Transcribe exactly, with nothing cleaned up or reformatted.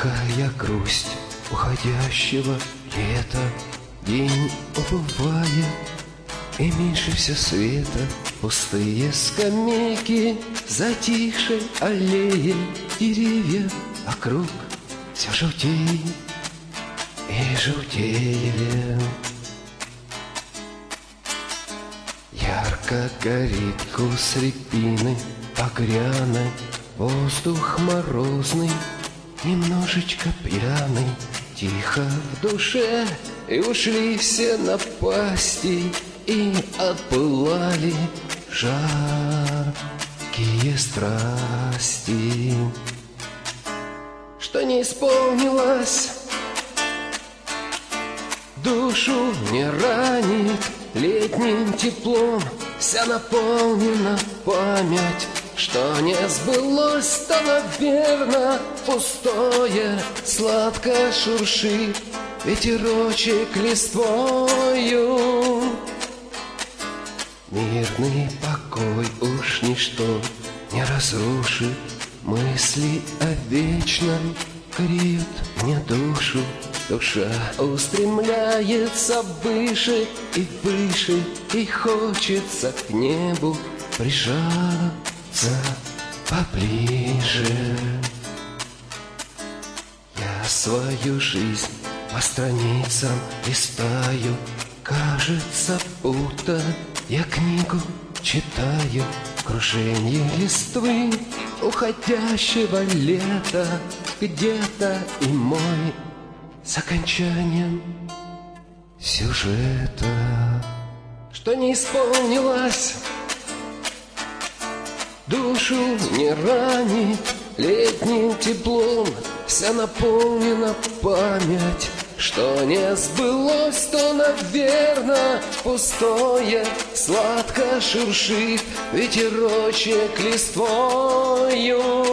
Тихая грусть уходящего лета. День убывает, и меньше все света. Пустые скамейки, затихшей аллеи, деревья вокруг все желтее и желтее. Ярко горит кус рябины багряной, воздух морозный, немножечко пьяный. Тихо в душе, и ушли все напасти, и отпылали жаркие страсти. Что не исполнилось, душу не ранит летним теплом. Вся наполнена память. Что не сбылось, то, наверно, пустое. Сладко шуршит ветерочек листвою. Мирный покой уж ничто не разрушит. Мысли о вечном греют мне душу. Душа устремляется выше и выше, и хочется к небу прижаться поближе. Я свою жизнь по страницам листаю. Кажется, будто я книгу читаю. Кружение листвы уходящего лета где-то и мой с окончанием сюжета. Что не исполнилось, душу не ранит летним теплом. Вся наполнена память. Что не сбылось, то, наверно, пустое. Сладко шуршит ветерочек листвою.